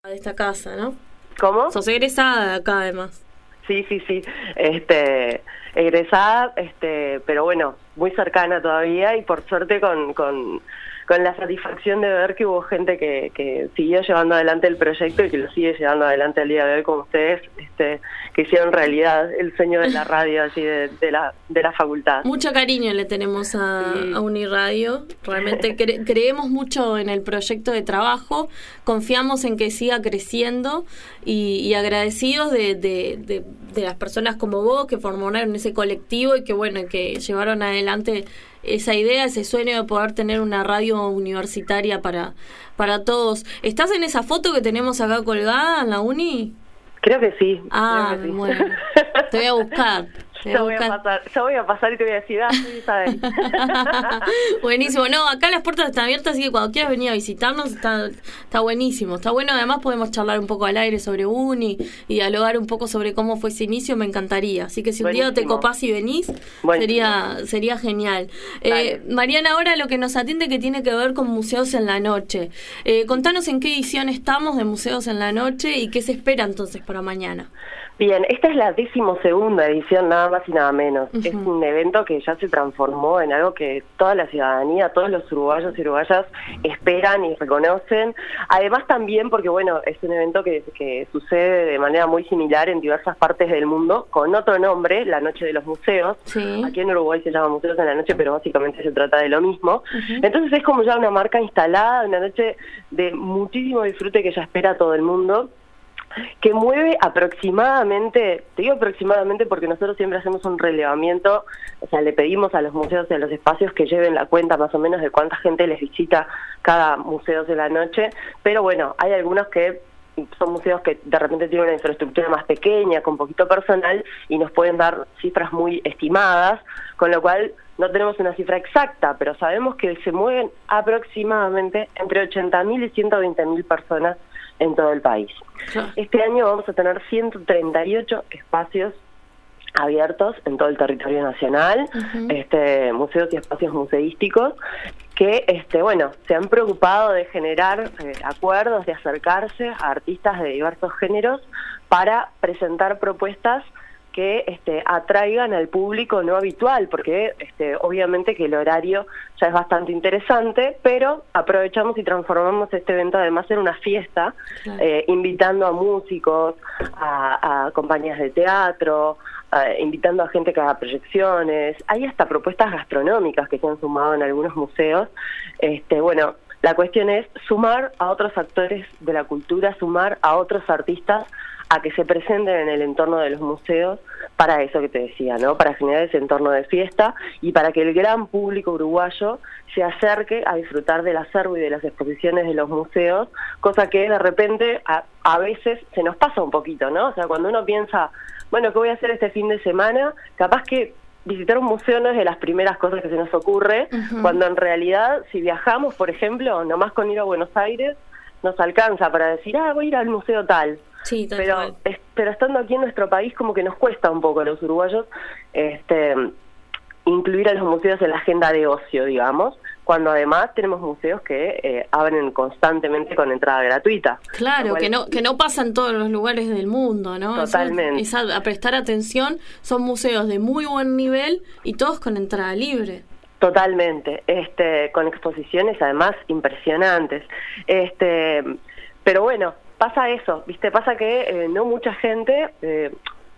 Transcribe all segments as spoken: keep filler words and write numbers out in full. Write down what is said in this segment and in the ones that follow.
de esta casa, ¿no? ¿Cómo? Sos egresada acá, además. Sí, sí, sí. Este, egresada, este, pero bueno, muy cercana todavía y por suerte con, con, con la satisfacción de ver que hubo gente que, que siguió llevando adelante el proyecto y que lo sigue llevando adelante al día de hoy con ustedes, este, que hicieron realidad el sueño de la radio así de, de la de la facultad. Mucho cariño le tenemos a, sí. a Uniradio. Realmente cre- creemos mucho en el proyecto de trabajo, confiamos en que siga creciendo y, y agradecidos de, de, de, de las personas como vos que formaron ese colectivo y que bueno, que llevaron adelante esa idea, ese sueño de poder tener una radio universitaria para, para todos. ¿Estás en esa foto que tenemos acá colgada en la uni? Creo que sí. Ah, creo que sí. Bueno, te voy a buscar. Te Yo voy voy, a a pasar, yo voy a pasar y te voy a decir, ah, sí, Isabel. Buenísimo. No, acá las puertas están abiertas, así que cuando quieras venir a visitarnos está, está buenísimo. Está bueno, además podemos charlar un poco al aire sobre Uni y dialogar un poco sobre cómo fue ese inicio, me encantaría. Así que si buenísimo. Un día te copás y venís, sería sería genial. Eh, Mariana, ahora lo que nos atiende que tiene que ver con Museos en la Noche. Eh, contanos en qué edición estamos de Museos en la Noche y qué se espera entonces para mañana. Bien, esta es la decimosegunda edición, nada más y nada menos. Uh-huh. Es un evento que ya se transformó en algo que toda la ciudadanía, todos los uruguayos y uruguayas esperan y reconocen. Además también porque, bueno, es un evento que, que sucede de manera muy similar en diversas partes del mundo, con otro nombre, la Noche de los Museos. Sí. Aquí en Uruguay se llama Museos en la Noche, pero básicamente se trata de lo mismo. Uh-huh. Entonces es como ya una marca instalada, una noche de muchísimo disfrute que ya espera todo el mundo, que mueve aproximadamente, te digo aproximadamente porque nosotros siempre hacemos un relevamiento, o sea, le pedimos a los museos y a los espacios que lleven la cuenta más o menos de cuánta gente les visita cada museo de la noche, pero bueno, hay algunos que son museos que de repente tienen una infraestructura más pequeña, con poquito personal, y nos pueden dar cifras muy estimadas, con lo cual no tenemos una cifra exacta, pero sabemos que se mueven aproximadamente entre ochenta mil y ciento veinte mil personas en todo el país. Este año vamos a tener ciento treinta y ocho espacios abiertos en todo el territorio nacional, uh-huh. este, museos y espacios museísticos, que este, bueno, se han preocupado de generar eh, acuerdos, de acercarse a artistas de diversos géneros para presentar propuestas que este, atraigan al público no habitual, porque este, obviamente que el horario ya es bastante interesante, pero aprovechamos y transformamos este evento además en una fiesta, claro. eh, invitando a músicos, a, a compañías de teatro, eh, invitando a gente que haga proyecciones. Hay hasta propuestas gastronómicas que se han sumado en algunos museos. Este, bueno, la cuestión es sumar a otros actores de la cultura, sumar a otros artistas a que se presenten en el entorno de los museos para eso que te decía, ¿no? Para generar ese entorno de fiesta y para que el gran público uruguayo se acerque a disfrutar del acervo y de las exposiciones de los museos, cosa que de repente a, a veces se nos pasa un poquito, ¿no? O sea, cuando uno piensa, bueno, ¿qué voy a hacer este fin de semana? Capaz que visitar un museo no es de las primeras cosas que se nos ocurre, uh-huh. cuando en realidad, si viajamos, por ejemplo, nomás con ir a Buenos Aires, nos alcanza para decir, ah, voy a ir al museo tal. Sí, tal pero cual. es, pero estando aquí en nuestro país como que nos cuesta un poco a los uruguayos este incluir a los museos en la agenda de ocio, digamos, cuando además tenemos museos que eh, abren constantemente con entrada gratuita. Claro, cual, que no que no pasa en todos los lugares del mundo, ¿no? Totalmente. Eso, es a, a prestar atención, son museos de muy buen nivel y todos con entrada libre. Totalmente, este, con exposiciones además impresionantes. Este, pero bueno, pasa eso, ¿viste? Pasa que eh, no mucha gente, eh,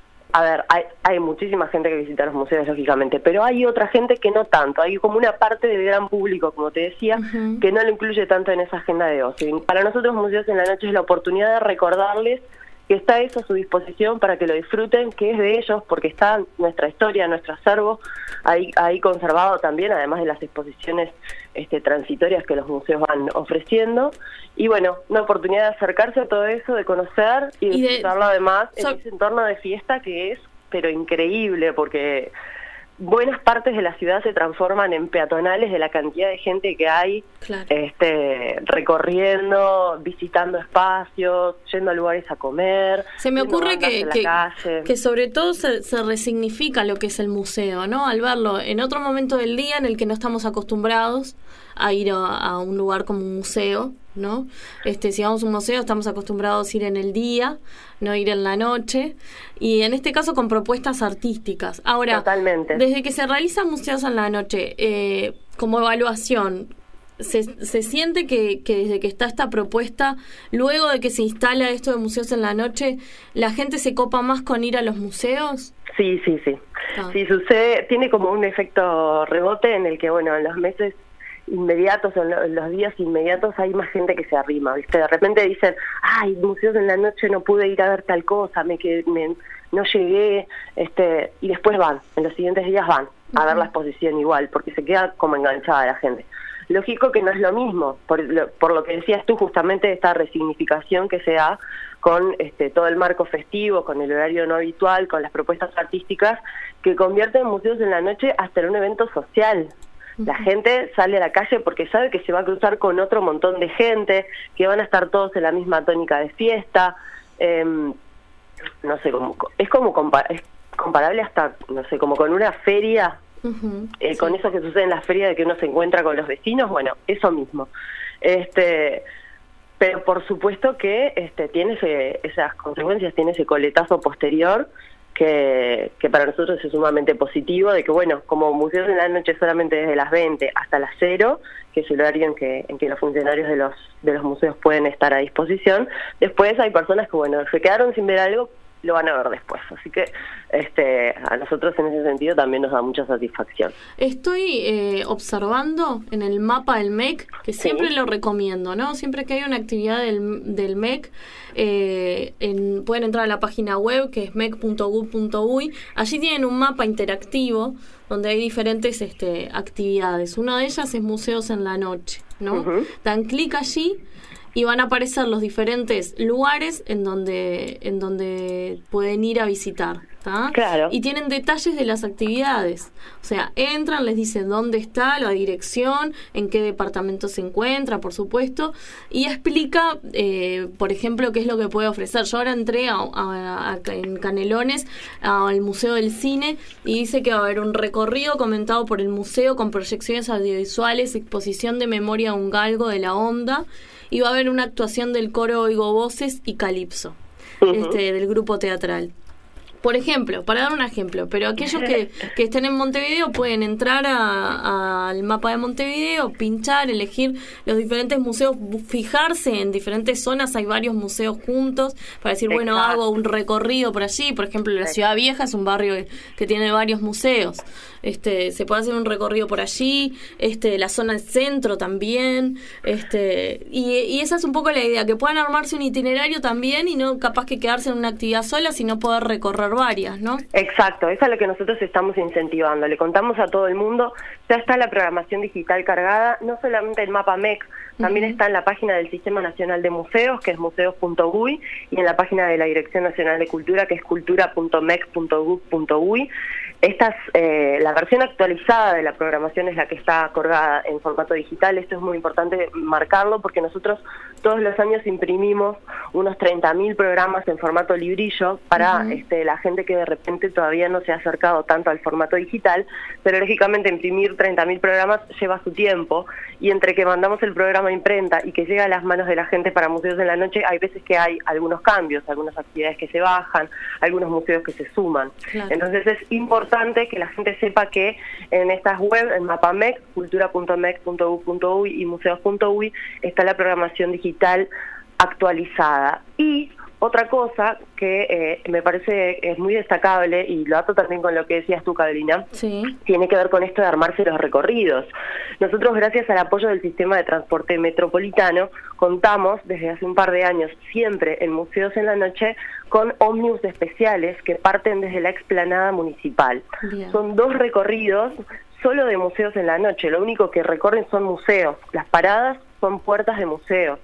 a ver, hay, hay muchísima gente que visita los museos, lógicamente, pero hay otra gente que no tanto, hay como una parte del gran público, como te decía, uh-huh. que no lo incluye tanto en esa agenda de ocio. Para nosotros Museos en la Noche es la oportunidad de recordarles que está eso a su disposición para que lo disfruten, que es de ellos, porque está nuestra historia, nuestro acervo ahí, ahí conservado también, además de las exposiciones este, transitorias que los museos van ofreciendo. Y bueno, una oportunidad de acercarse a todo eso, de conocer y, y de disfrutarlo además so- en ese entorno de fiesta que es, pero increíble, porque buenas partes de la ciudad se transforman en peatonales de la cantidad de gente que hay, claro. este, recorriendo, visitando espacios, yendo a lugares a comer. Se me ocurre que, que, que sobre todo se, se resignifica lo que es el museo, ¿no? Al verlo en otro momento del día en el que no estamos acostumbrados a ir a, a un lugar como un museo, ¿no? Este, si vamos a un museo estamos acostumbrados a ir en el día, no ir en la noche, y en este caso con propuestas artísticas. Ahora, totalmente. Desde que se realizan museos en la noche, eh, como evaluación, Se, se siente que, que desde que está esta propuesta, luego de que se instala esto de museos en la noche, ¿la gente se copa más con ir a los museos? Sí, sí, sí. Ah. Sí, sucede, tiene como un efecto rebote en el que, bueno, en los meses inmediatos, en los días inmediatos hay más gente que se arrima, ¿viste? De repente dicen, ay, museos en la noche, no pude ir a ver tal cosa, me quedé, me, no llegué, este, y después van, en los siguientes días van a uh-huh. ver la exposición igual, porque se queda como enganchada la gente. Lógico que no es lo mismo, por lo, por lo que decías tú, justamente esta resignificación que se da con este, todo el marco festivo, con el horario no habitual, con las propuestas artísticas, que convierten museos en la noche hasta en un evento social. La gente sale a la calle porque sabe que se va a cruzar con otro montón de gente, que van a estar todos en la misma tónica de fiesta. Eh, no sé, como, es como compa- es comparable hasta, no sé, como con una feria. Uh-huh, eh, sí. Con eso que sucede en la feria de que uno se encuentra con los vecinos, bueno, eso mismo. Este, pero por supuesto que este, tiene ese, esas consecuencias, tiene ese coletazo posterior que, que para nosotros es sumamente positivo, de que bueno, como museos en la noche solamente desde las veinte hasta las cero, que es el horario en que, en que los funcionarios de los, de los museos pueden estar a disposición, después hay personas que bueno, se quedaron sin ver algo, lo van a ver después, así que este a nosotros en ese sentido también nos da mucha satisfacción. Estoy eh, observando en el mapa del M E C, que siempre sí. lo recomiendo, ¿no? Siempre que hay una actividad del, del M E C, eh, en, pueden entrar a la página web que es mec punto gov punto uy, allí tienen un mapa interactivo donde hay diferentes este, actividades. Una de ellas es museos en la noche, ¿no? Uh-huh. Dan clic allí y van a aparecer los diferentes lugares en donde en donde pueden ir a visitar, ¿tá? Claro. Y tienen detalles de las actividades. O sea, entran, les dicen dónde está, la dirección, en qué departamento se encuentra, por supuesto, y explica, eh, por ejemplo, qué es lo que puede ofrecer. Yo ahora entré a, a, a, en Canelones al Museo del Cine y dice que va a haber un recorrido comentado por el museo con proyecciones audiovisuales, exposición de memoria a un galgo de la onda, y va a haber una actuación del coro Oigo Voces y Calipso, uh-huh. este, del grupo teatral. Por ejemplo, para dar un ejemplo, pero aquellos que, que estén en Montevideo pueden entrar al mapa de Montevideo, pinchar, elegir los diferentes museos, fijarse en diferentes zonas, hay varios museos juntos, para decir, Exacto. bueno, hago un recorrido por allí. Por ejemplo, la Ciudad Vieja es un barrio que, que tiene varios museos. Este, se puede hacer un recorrido por allí, este, la zona del centro también, este, y, y esa es un poco la idea, que puedan armarse un itinerario también y no capaz que quedarse en una actividad sola, sino poder recorrer varias, ¿no? Exacto, eso es lo que nosotros estamos incentivando. Le contamos a todo el mundo, ya está la programación digital cargada, no solamente el mapa M E C, también uh-huh. está en la página del Sistema Nacional de Museos, que es museos punto uy, y en la página de la Dirección Nacional de Cultura, que es cultura punto mec punto gov punto uy. Estas, eh, la versión actualizada de la programación es la que está colgada en formato digital. Esto es muy importante marcarlo porque nosotros todos los años imprimimos unos treinta mil programas en formato librillo para uh-huh. este, la gente que de repente todavía no se ha acercado tanto al formato digital, pero lógicamente imprimir treinta mil programas lleva su tiempo, y entre que mandamos el programa a imprenta y que llega a las manos de la gente para Museos en la Noche, hay veces que hay algunos cambios, algunas actividades que se bajan, algunos museos que se suman. Claro. Entonces es importante que la gente sepa que en estas web, en MapaMec, cultura punto mec punto gov punto uy y museos punto uy, está la programación digital actualizada. Y otra cosa que eh, me parece es muy destacable, y lo ato también con lo que decías tú, Carolina, sí. tiene que ver con esto de armarse los recorridos. Nosotros, gracias al apoyo del sistema de transporte metropolitano, contamos desde hace un par de años, siempre en Museos en la Noche, con ómnibus especiales que parten desde la explanada municipal. Bien. Son dos recorridos solo de Museos en la Noche, lo único que recorren son museos, las paradas son puertas de museos.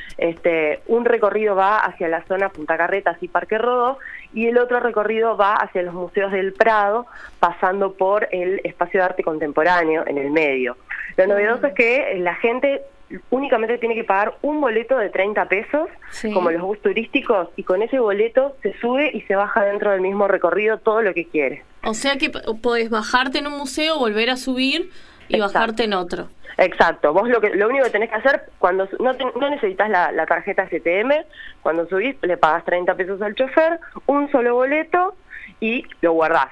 Este, un recorrido va hacia la zona Punta Carretas y Parque Rodó, y el otro recorrido va hacia los museos del Prado, pasando por el Espacio de Arte Contemporáneo en el medio. Lo novedoso es que la gente únicamente tiene que pagar un boleto de treinta pesos, sí. como los bus turísticos, y con ese boleto se sube y se baja dentro del mismo recorrido todo lo que quiere. O sea que podés bajarte en un museo, volver a subir y Exacto. bajarte en otro. Exacto, vos lo que lo único que tenés que hacer, cuando no, te, no necesitas la, la tarjeta S T M, cuando subís le pagas treinta pesos al chofer, un solo boleto y lo guardás.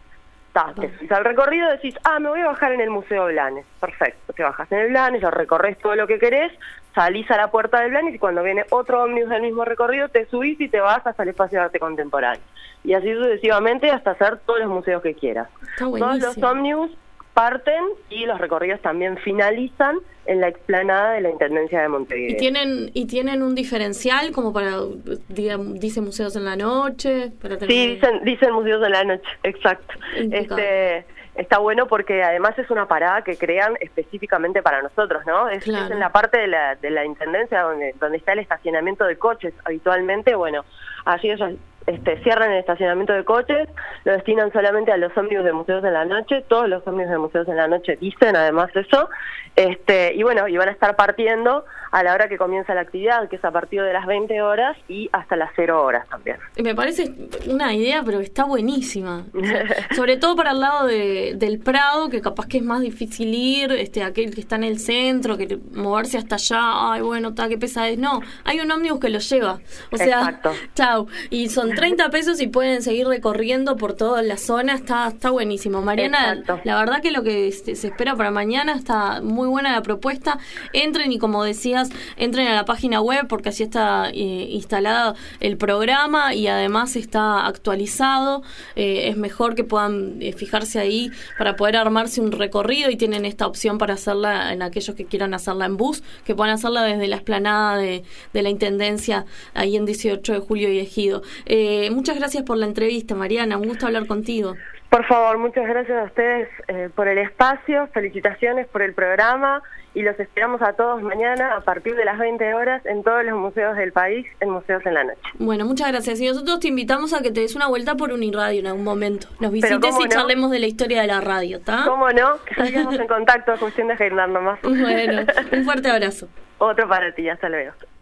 Ta, te subís al recorrido, decís, ah, me voy a bajar en el Museo Blanes. Perfecto, te bajas en el Blanes, lo recorres todo lo que querés, salís a la puerta del Blanes y cuando viene otro ómnibus del mismo recorrido, te subís y te vas hasta el Espacio de Arte Contemporáneo. Y así sucesivamente hasta hacer todos los museos que quieras. Todos los ómnibus parten y los recorridos también finalizan en la explanada de la Intendencia de Montevideo. ¿Y tienen y tienen un diferencial como para, digamos, dice museos en la noche? Para tener... Sí, dicen, dicen museos en la noche, exacto. Este Está bueno porque además es una parada que crean específicamente para nosotros, ¿no? Es, claro. es en la parte de la, de la Intendencia donde, donde está el estacionamiento de coches habitualmente. Bueno, allí ellos este, cierran el estacionamiento de coches, lo destinan solamente a los ómnibus de museos en la noche. Todos los ómnibus de museos en la noche dicen además eso. Este, y bueno, y van a estar partiendo a la hora que comienza la actividad, que es a partir de las veinte horas y hasta las cero horas también. Me parece una idea, pero está buenísima. O sea, sobre todo para el lado de, del Prado, que capaz que es más difícil ir, este, aquel que está en el centro, que moverse hasta allá, ay, bueno, está, qué pesadez. No, hay un ómnibus que lo lleva. O sea, Exacto. chau. Y son treinta pesos y pueden seguir recorriendo por toda la zona. Está, está buenísimo. Mariana, Exacto. la verdad que lo que se, se espera para mañana está muy buena la propuesta. Entren y como decías, entren a la página web porque así está eh, instalado el programa y además está actualizado. Eh, es mejor que puedan eh, fijarse ahí para poder armarse un recorrido y tienen esta opción para hacerla en aquellos que quieran hacerla en bus, que puedan hacerla desde la explanada de, de la Intendencia ahí en dieciocho de julio y Ejido. Eh, muchas gracias por la entrevista, Mariana, un gusto hablar contigo. Por favor, muchas gracias a ustedes eh, por el espacio, felicitaciones por el programa y los esperamos a todos mañana a partir de las veinte horas en todos los museos del país, en Museos en la Noche. Bueno, muchas gracias. Y nosotros te invitamos a que te des una vuelta por Uniradio en algún momento. Nos visites y no? charlemos de la historia de la radio, ¿está? ¿Cómo no? Que salgamos en contacto, cuestión de agendar nomás. Bueno, un fuerte abrazo. Otro para ti, hasta luego.